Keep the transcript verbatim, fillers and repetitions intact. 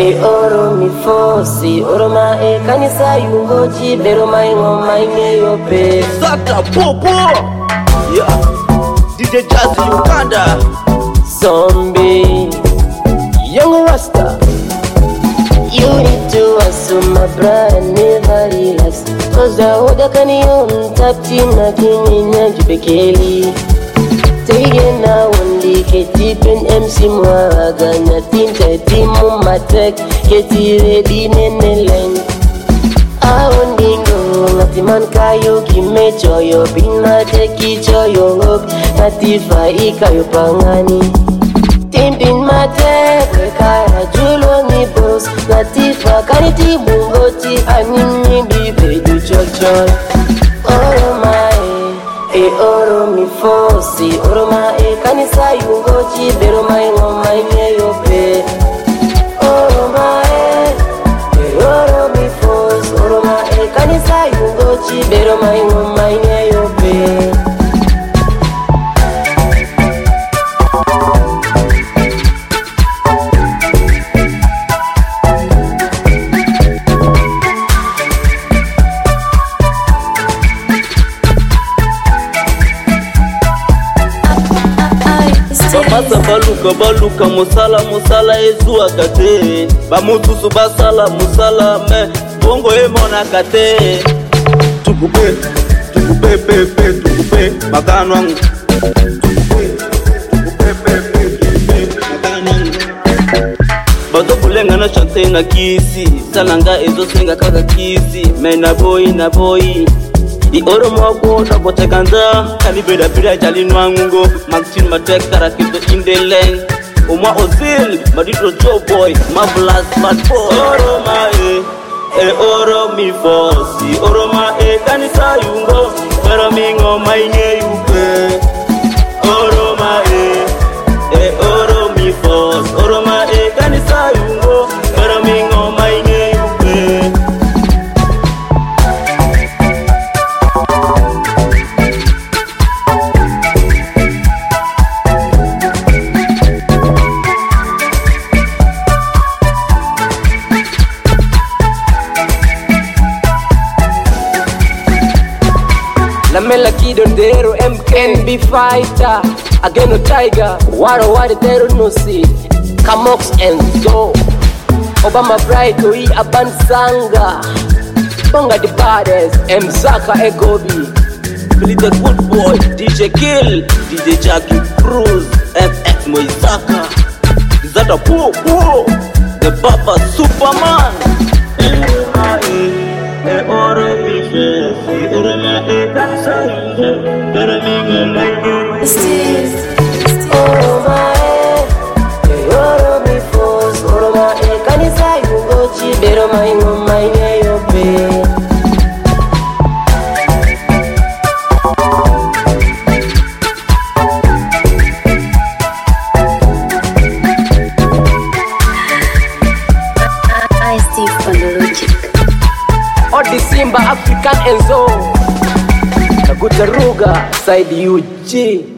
e oro mi fosi oroma e kanisa yungoji bero mai ngoma ingeyo pe Sata popo yeah D J Jazzy Uganda Zombie Young Rasta. You need to assume my brand never relax Cause the order can you on tap team na kinyinya jubekeli Take na wandi keti pen M C mwaga na tinta timu matek keti ready neneleng Aondingo ngati man kayo kimecho yo bina teki choyo ngok natifa ikayo pangani Timpin matek kaya julo ni boss natifa kaniti bungoti anini bibe du chochoy Oro mae e oro mi fosi oro mae kanisa yungochi bero mae ngoma ingeyo pe Oro mae e oro mi fosi oro mae kanisa yungochi bero mae ngoma ingeyo pe Bamasa baluka baluka musala musala ezua kate Bamutusu basala musala me bongo emona kate Tukupe, tukupe pepe tukupe makanwang Tukupe, tukupe pepe tukupe makanwang Bato kulenga na chante na kisi Salanga ezo senga kaka kisi Me na boy na boy Di oro mwako na bote kanda Kanibeda pira jali nwangungo Magchin matek tarakito indeleng Uma ozil, madito Joe boy Mablas bad boy Oro ma e, e oro mi fosi Oro ma e kanisa yungo Pero mingo mainye yupe Oro ma e, e oro mi fosi Oro ma e kanisa yungo Pero mingo mainye yupe La mela kidondero M K N B fighter Ageno tiger Waro wari tero no see Kamox and Zo Obama bright oi abansanga Bonga the baddest M Zaka Egobi Billy the good boy D J Kill D J Jackie Cruz F X Moisaka Zata Po Po The Papa Superman E oro mi fe, oro ma e kanisa yungo, pero mingo mainye Oro mae, e oro mi fos Oro mae kanisa yungo chi bero mae ngoma ingeyo pe Odi Simba African Enzo Nagutaruga Side U G